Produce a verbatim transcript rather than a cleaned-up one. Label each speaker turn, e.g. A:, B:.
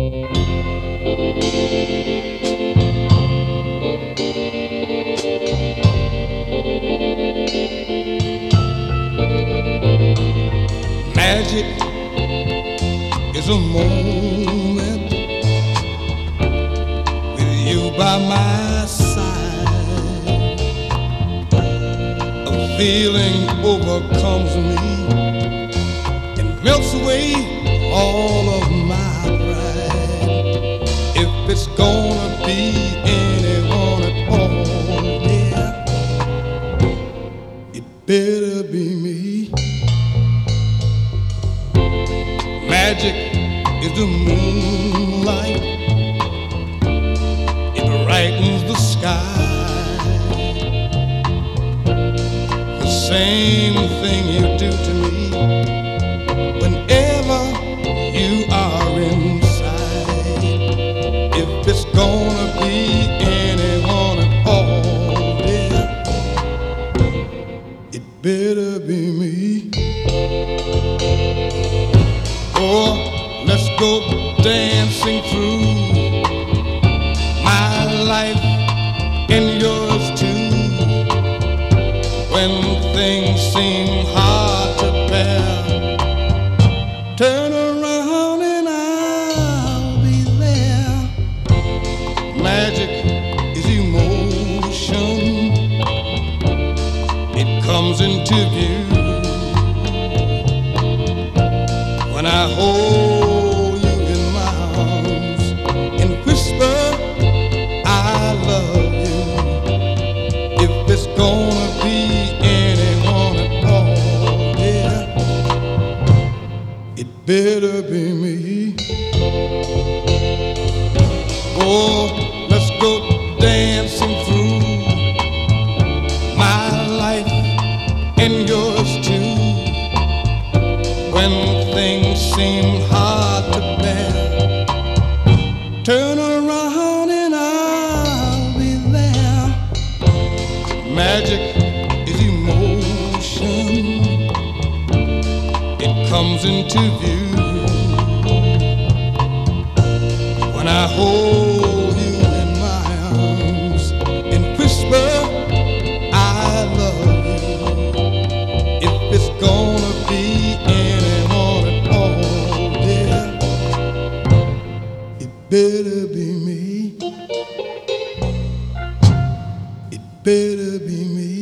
A: Magic is a moment with you by my side. A feeling overcomes me and melts away all of my pride. If it's gonna be anyone at all, yeah, it better be me. Magic is the moonlight. It brightens the sky. The same thing you do to me whenever you are inside. If it's gonna be anyone at all, dear, it better be me. Oh, let's go dancing through my life and yours too. When things seem hard to bear, turn around and I'll be there. Magic is emotion. It comes into view when I hold you in my arms and whisper I love you. If it's gonna be anyone at all, dear, it better be me. Oh, let's go dancing through my life and yours too. When things seem hard to bear, turn around and I'll be there. Magic is emotion. It comes into view when I hold you in my arms and whisper I love you. If it's gonna be anyone at all, dear, it better be me. It better be me.